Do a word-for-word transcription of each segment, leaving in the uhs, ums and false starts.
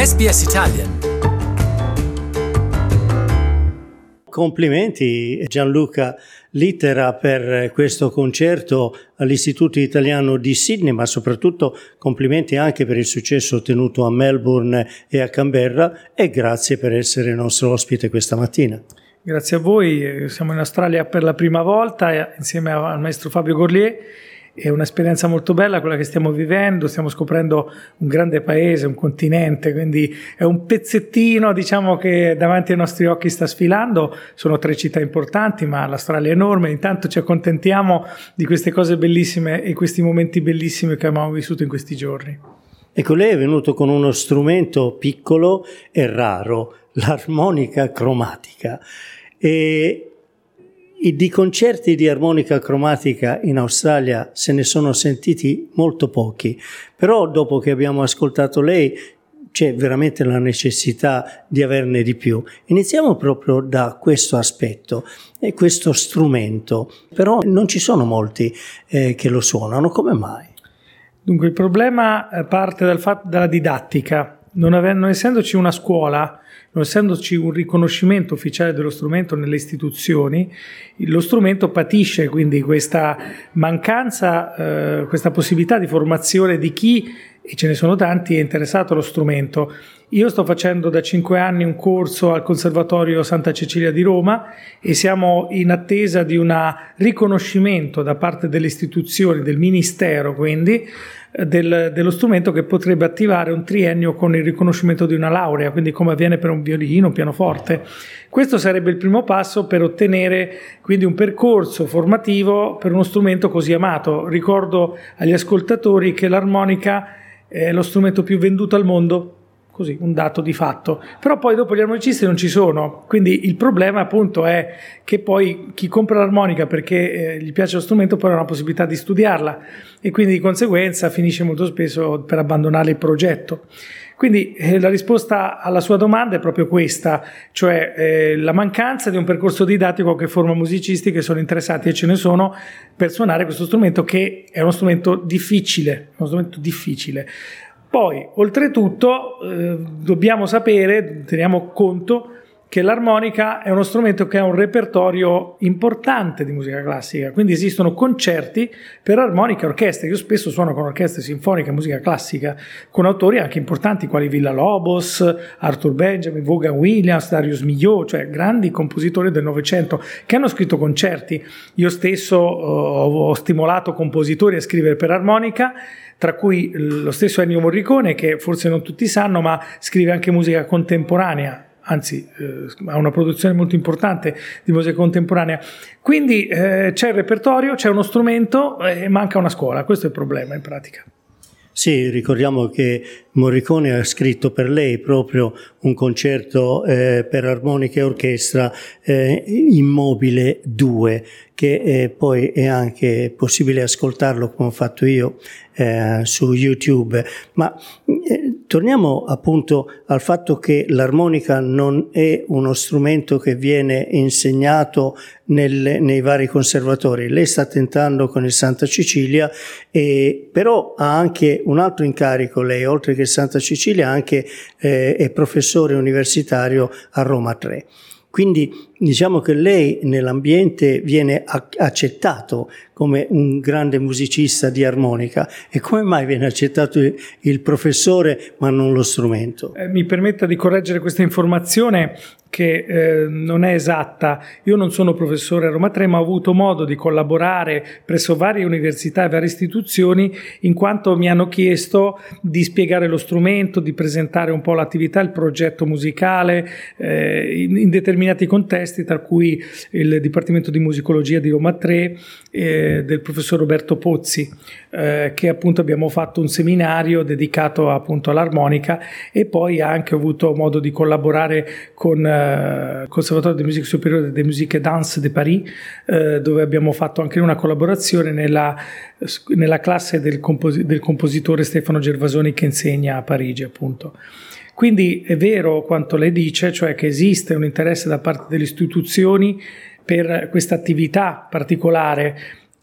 S B S Italian. Complimenti Gianluca Littera per questo concerto all'Istituto Italiano di Sydney, ma soprattutto complimenti anche per il successo ottenuto a Melbourne e a Canberra, e grazie per essere nostro ospite questa mattina. Grazie a voi, siamo in Australia per la prima volta insieme al maestro Fabio Gorlier. È un'esperienza molto bella quella che stiamo vivendo, stiamo scoprendo un grande paese, un continente, quindi è un pezzettino, diciamo, che davanti ai nostri occhi sta sfilando. Sono tre città importanti, ma l'Australia è enorme. Intanto ci accontentiamo di queste cose bellissime e questi momenti bellissimi che abbiamo vissuto in questi giorni. Ecco, lei è venuto con uno strumento piccolo e raro, l'armonica cromatica, e di concerti di armonica cromatica in Australia se ne sono sentiti molto pochi, però dopo che abbiamo ascoltato lei c'è veramente la necessità di averne di più. Iniziamo proprio da questo aspetto e questo strumento, però non ci sono molti eh, che lo suonano, come mai? Dunque il problema parte dal fatto dalla didattica, non, ave- non essendoci una scuola, non essendoci un riconoscimento ufficiale dello strumento nelle istituzioni, lo strumento patisce quindi questa mancanza, eh, questa possibilità di formazione di chi, e ce ne sono tanti, è interessato allo strumento. Io sto facendo da cinque anni un corso al Conservatorio Santa Cecilia di Roma e siamo in attesa di un riconoscimento da parte delle istituzioni, del Ministero quindi, Del, dello strumento, che potrebbe attivare un triennio con il riconoscimento di una laurea, quindi come avviene per un violino, un pianoforte. Questo sarebbe il primo passo per ottenere quindi un percorso formativo per uno strumento così amato. Ricordo agli ascoltatori che l'armonica è lo strumento più venduto al mondo, così un dato di fatto, però poi dopo gli armonicisti non ci sono, quindi il problema appunto è che poi chi compra l'armonica perché eh, gli piace lo strumento poi non ha la possibilità di studiarla e quindi di conseguenza finisce molto spesso per abbandonare il progetto. Quindi eh, la risposta alla sua domanda è proprio questa, cioè eh, la mancanza di un percorso didattico che forma musicisti che sono interessati, e ce ne sono, per suonare questo strumento, che è uno strumento difficile, uno strumento difficile. Poi, oltretutto, eh, dobbiamo sapere, teniamo conto, che l'armonica è uno strumento che ha un repertorio importante di musica classica, quindi esistono concerti per armonica e orchestra. Io spesso suono con orchestre sinfoniche e musica classica, con autori anche importanti quali Villa-Lobos, Arthur Benjamin, Vaughan Williams, Darius Milhaud, cioè grandi compositori del Novecento che hanno scritto concerti. Io stesso uh, ho stimolato compositori a scrivere per armonica, tra cui lo stesso Ennio Morricone, che forse non tutti sanno, ma scrive anche musica contemporanea, anzi eh, ha una produzione molto importante di musica contemporanea. Quindi eh, c'è il repertorio, c'è uno strumento e manca una scuola, questo è il problema in pratica. Sì, ricordiamo che Morricone ha scritto per lei proprio un concerto eh, per armonica e orchestra, eh, Immobile due, che eh, poi è anche possibile ascoltarlo, come ho fatto io, eh, su YouTube. Ma eh, torniamo appunto al fatto che l'armonica non è uno strumento che viene insegnato nel, nei vari conservatori. Lei sta tentando con il Santa Cecilia, e, però ha anche un altro incarico. Lei, oltre che Santa Cecilia, anche eh, è professore universitario a Roma tre. Quindi diciamo che lei nell'ambiente viene accettato come un grande musicista di armonica. E come mai viene accettato il professore ma non lo strumento? Eh, mi permetta di correggere questa informazione che eh, non è esatta. Io non sono professore a Roma tre, ma ho avuto modo di collaborare presso varie università e varie istituzioni, in quanto mi hanno chiesto di spiegare lo strumento, di presentare un po' l'attività, il progetto musicale eh, in, in determinati contesti, tra cui il Dipartimento di Musicologia di Roma tre eh, del professor Roberto Pozzi, eh, che appunto abbiamo fatto un seminario dedicato appunto all'armonica, e poi anche ho avuto modo di collaborare con eh, Conservatorio de Musique Supérieure de Musique et Danse de Paris, eh, dove abbiamo fatto anche una collaborazione nella, nella classe del, compos- del compositore Stefano Gervasoni, che insegna a Parigi appunto. Quindi è vero quanto lei dice, cioè che esiste un interesse da parte delle istituzioni per questa attività particolare,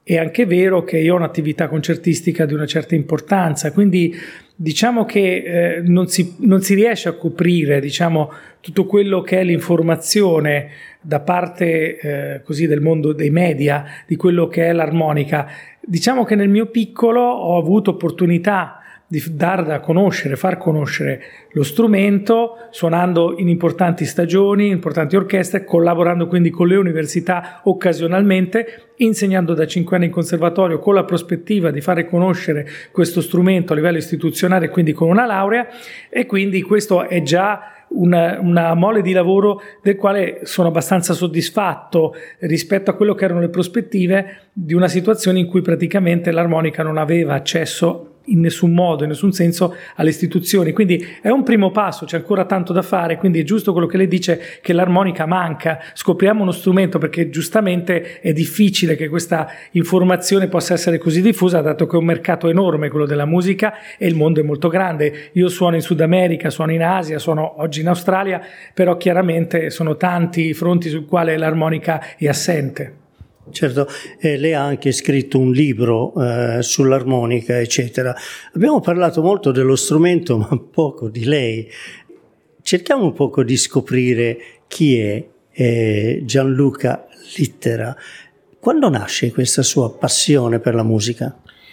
è anche vero che io ho un'attività concertistica di una certa importanza, quindi diciamo che eh, non, si, non si riesce a coprire, diciamo, tutto quello che è l'informazione da parte eh, così del mondo dei media, di quello che è l'armonica. Diciamo che nel mio piccolo ho avuto opportunità di dar da conoscere, far conoscere lo strumento, suonando in importanti stagioni, in importanti orchestre, collaborando quindi con le università occasionalmente, insegnando da cinque anni in conservatorio con la prospettiva di fare conoscere questo strumento a livello istituzionale, quindi con una laurea, e quindi questo è già Una, una mole di lavoro del quale sono abbastanza soddisfatto rispetto a quello che erano le prospettive di una situazione in cui praticamente l'armonica non aveva accesso in nessun modo, in nessun senso alle istituzioni. Quindi è un primo passo, c'è ancora tanto da fare, quindi è giusto quello che lei dice, che l'armonica manca, scopriamo uno strumento, perché giustamente è difficile che questa informazione possa essere così diffusa, dato che è un mercato enorme quello della musica e il mondo è molto grande. Io suono in Sud America, suono in Asia, suono oggi in Australia, però chiaramente sono tanti i fronti sul quale l'armonica è assente. Certo, eh, lei ha anche scritto un libro eh, sull'armonica, eccetera. Abbiamo parlato molto dello strumento, ma poco di lei. Cerchiamo un poco di scoprire chi è eh, Gianluca Littera. Quando nasce questa sua passione per la musica?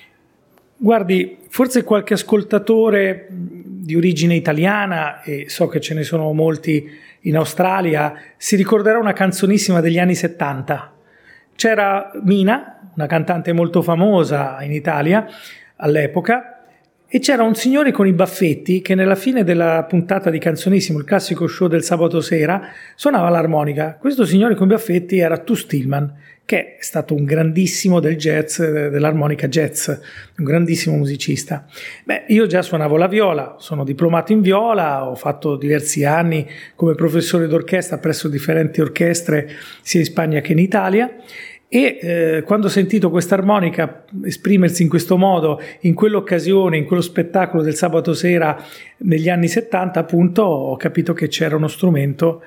Guardi, forse qualche ascoltatore di origine italiana, e so che ce ne sono molti in Australia, si ricorderà una canzonissima degli anni settanta. C'era Mina, una cantante molto famosa in Italia all'epoca, e c'era un signore con i baffetti che nella fine della puntata di Canzonissimo, il classico show del sabato sera, suonava l'armonica. Questo signore con i baffetti era Tu Stillman, che è stato un grandissimo del jazz, dell'armonica jazz, un grandissimo musicista. Beh, io già suonavo la viola, sono diplomato in viola, ho fatto diversi anni come professore d'orchestra presso differenti orchestre sia in Spagna che in Italia, e eh, quando ho sentito questa armonica esprimersi in questo modo in quell'occasione, in quello spettacolo del sabato sera negli anni settanta, appunto, ho capito che c'era uno strumento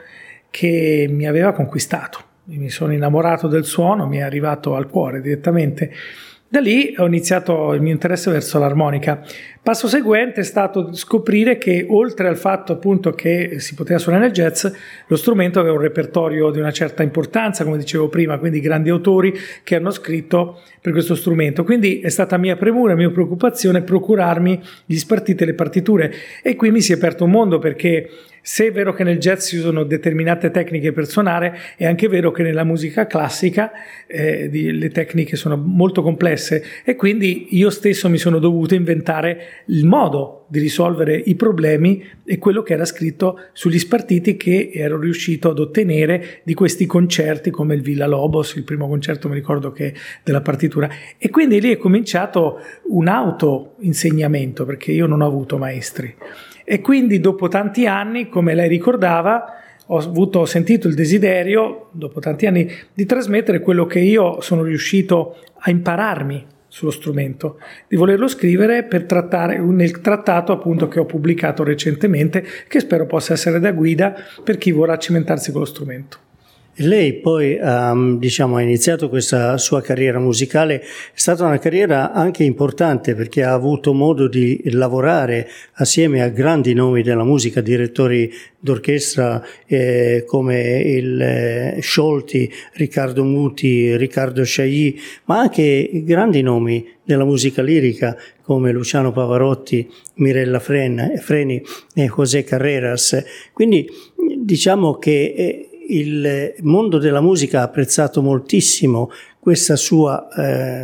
che mi aveva conquistato. Mi sono innamorato del suono, mi è arrivato al cuore direttamente. Da lì ho iniziato il mio interesse verso l'armonica. Passo seguente è stato scoprire che, oltre al fatto appunto che si poteva suonare nel jazz, lo strumento aveva un repertorio di una certa importanza, come dicevo prima, quindi grandi autori che hanno scritto per questo strumento. Quindi è stata mia premura, mia preoccupazione procurarmi gli spartiti e le partiture, e qui mi si è aperto un mondo, perché se è vero che nel jazz si usano determinate tecniche per suonare, è anche vero che nella musica classica eh, di, le tecniche sono molto complesse, e quindi io stesso mi sono dovuto inventare il modo di risolvere i problemi e quello che era scritto sugli spartiti che ero riuscito ad ottenere di questi concerti, come il Villa Lobos, il primo concerto mi ricordo che della partitura. E quindi lì è cominciato un auto-insegnamento, perché io non ho avuto maestri. E quindi dopo tanti anni, come lei ricordava, ho, avuto, ho sentito il desiderio, dopo tanti anni, di trasmettere quello che io sono riuscito a impararmi sullo strumento, di volerlo scrivere per trattare nel trattato appunto che ho pubblicato recentemente, che spero possa essere da guida per chi vorrà cimentarsi con lo strumento. Lei poi um, diciamo, ha iniziato questa sua carriera musicale, è stata una carriera anche importante, perché ha avuto modo di lavorare assieme a grandi nomi della musica, direttori d'orchestra eh, come il eh, Sciolti, Riccardo Muti, Riccardo Chailly, ma anche grandi nomi della musica lirica come Luciano Pavarotti, Mirella Freni e José Carreras. Quindi diciamo che eh, il mondo della musica ha apprezzato moltissimo questa sua eh,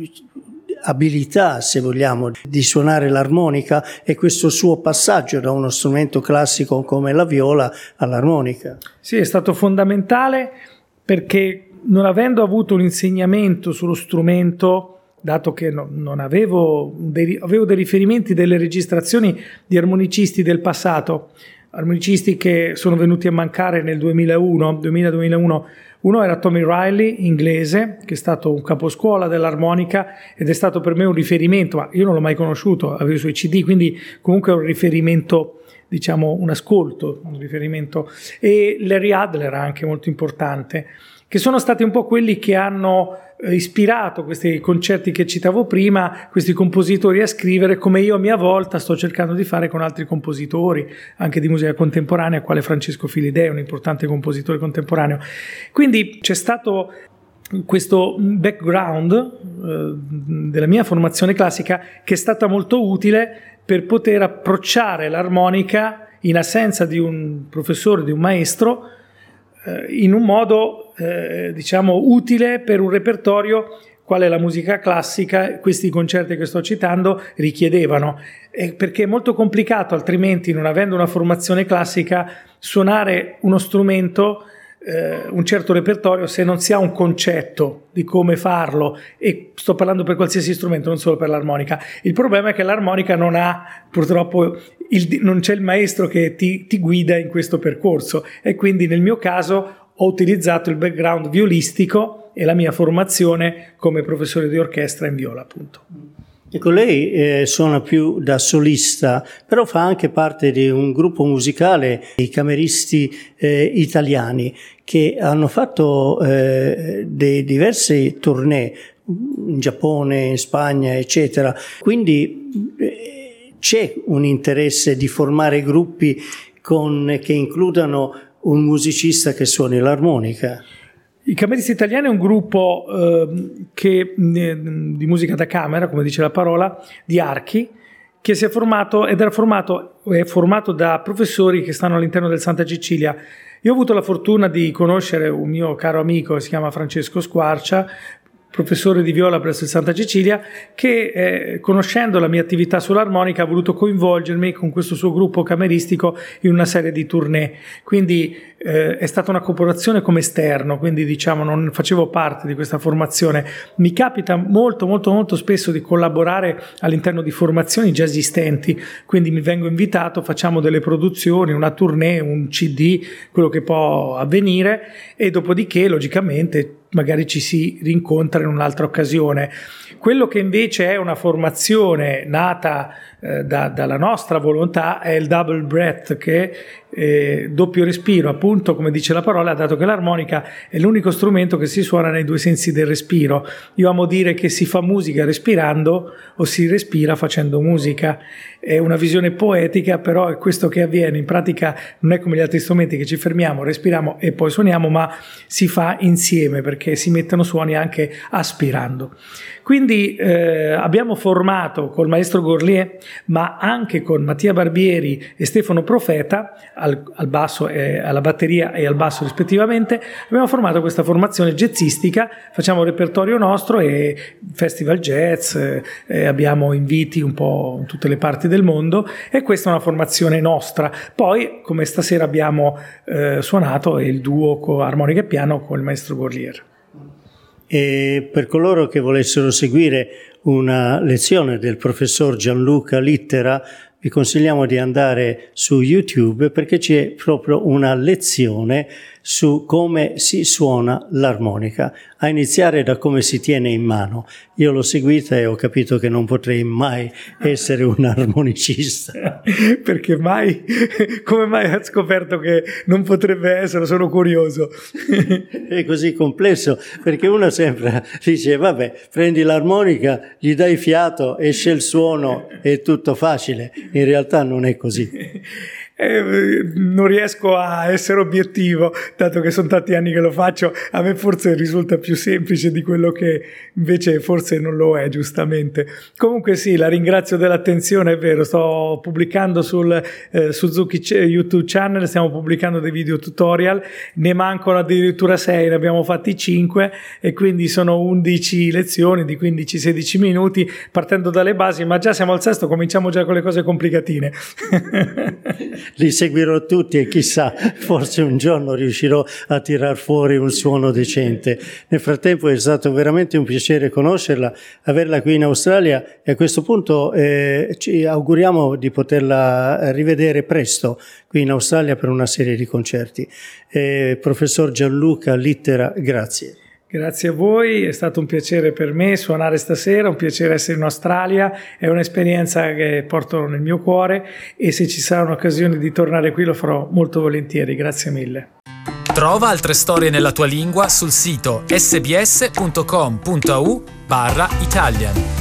abilità, se vogliamo, di suonare l'armonica, e questo suo passaggio da uno strumento classico come la viola all'armonica. Sì, è stato fondamentale, perché non avendo avuto un insegnamento sullo strumento, dato che no, non avevo dei, avevo dei riferimenti, delle registrazioni di armonicisti del passato, armonicisti che sono venuti a mancare nel duemilauno, duemila duemilauno. Uno era Tommy Riley, inglese, che è stato un caposcuola dell'armonica ed è stato per me un riferimento, ma io non l'ho mai conosciuto, avevo i suoi C D, quindi comunque è un riferimento, diciamo un ascolto, un riferimento. E Larry Adler, anche molto importante. che sono stati un po' quelli che hanno ispirato questi concerti che citavo prima, questi compositori a scrivere, come io a mia volta sto cercando di fare con altri compositori anche di musica contemporanea, quale Francesco Filidei, un importante compositore contemporaneo. Quindi c'è stato questo background eh, della mia formazione classica che è stata molto utile per poter approcciare l'armonica in assenza di un professore, di un maestro, eh, in un modo eh, diciamo utile per un repertorio quale la musica classica. Questi concerti che sto citando richiedevano, eh, perché è molto complicato altrimenti, non avendo una formazione classica, suonare uno strumento, eh, un certo repertorio, se non si ha un concetto di come farlo, e sto parlando per qualsiasi strumento, non solo per l'armonica. Il problema è che l'armonica non ha, purtroppo, il, non c'è il maestro che ti, ti guida in questo percorso, e quindi nel mio caso ho utilizzato il background violistico e la mia formazione come professore di orchestra in viola, appunto. Ecco, lei eh, suona più da solista, però fa anche parte di un gruppo musicale, i cameristi eh, italiani, che hanno fatto eh, dei diversi tournée in Giappone, in Spagna, eccetera. Quindi eh, c'è un interesse di formare gruppi con, che includano un musicista che suoni l'armonica. I Cameristi Italiani è un gruppo eh, che, eh, di musica da camera, come dice la parola, di archi, che si è formato ed era formato, è formato da professori che stanno all'interno del Santa Cecilia. Io ho avuto la fortuna di conoscere un mio caro amico che si chiama Francesco Squarcia, professore di viola presso il Santa Cecilia, che eh, conoscendo la mia attività sull'armonica ha voluto coinvolgermi con questo suo gruppo cameristico in una serie di tournée. Quindi eh, è stata una collaborazione come esterno, quindi diciamo non facevo parte di questa formazione. Mi capita molto molto molto spesso di collaborare all'interno di formazioni già esistenti, quindi mi vengo invitato, facciamo delle produzioni, una tournée, un C D, quello che può avvenire, e dopodiché logicamente magari ci si rincontra in un'altra occasione. Quello che invece è una formazione nata eh, da, dalla nostra volontà è il double breath, che eh, doppio respiro, appunto come dice la parola, dato che l'armonica è l'unico strumento che si suona nei due sensi del respiro. Io amo dire che si fa musica respirando o si respira facendo musica. È una visione poetica, però è questo che avviene. In pratica non è come gli altri strumenti che ci fermiamo, respiriamo e poi suoniamo, ma si fa insieme perché si mettono suoni anche aspirando. Quindi eh, abbiamo formato col maestro Gorlier, ma anche con Mattia Barbieri e Stefano Profeta al, al basso e alla batteria e al basso rispettivamente. Abbiamo formato questa formazione jazzistica, facciamo il repertorio nostro e festival jazz, eh, abbiamo inviti un po' in tutte le parti del mondo, e questa è una formazione nostra. Poi come stasera abbiamo eh, suonato il duo con armonica e piano con il maestro Gorlier. E per coloro che volessero seguire una lezione del professor Gianluca Littera, vi consigliamo di andare su YouTube, perché c'è proprio una lezione su come si suona l'armonica, a iniziare da come si tiene in mano. Io l'ho seguita e ho capito che non potrei mai essere un armonicista. Perché mai? Come mai ha scoperto che non potrebbe essere? Sono curioso. È così complesso, perché uno sempre dice, vabbè, prendi l'armonica, gli dai fiato, esce il suono, è tutto facile. In realtà non è così. Eh, non riesco a essere obiettivo, dato che sono tanti anni che lo faccio. A me forse risulta più semplice di quello che invece forse non lo è, giustamente. Comunque sì, la ringrazio dell'attenzione, è vero, sto pubblicando sul eh, Suzuki YouTube channel, stiamo pubblicando dei video tutorial, ne mancano addirittura sei, ne abbiamo fatti cinque, e quindi sono undici lezioni di quindici sedici minuti, partendo dalle basi, ma già siamo al sesto, cominciamo già con le cose complicatine. Li seguirò tutti e chissà, forse un giorno riuscirò a tirar fuori un suono decente. Nel frattempo è stato veramente un piacere conoscerla, averla qui in Australia, e a questo punto eh, ci auguriamo di poterla rivedere presto qui in Australia per una serie di concerti. Eh, professor Gianluca Littera, grazie. Grazie a voi, è stato un piacere per me suonare stasera, un piacere essere in Australia, è un'esperienza che porto nel mio cuore, e se ci sarà un'occasione di tornare qui lo farò molto volentieri. Grazie mille. Trova altre storie nella tua lingua sul sito sbs punto com punto a u barra Italian.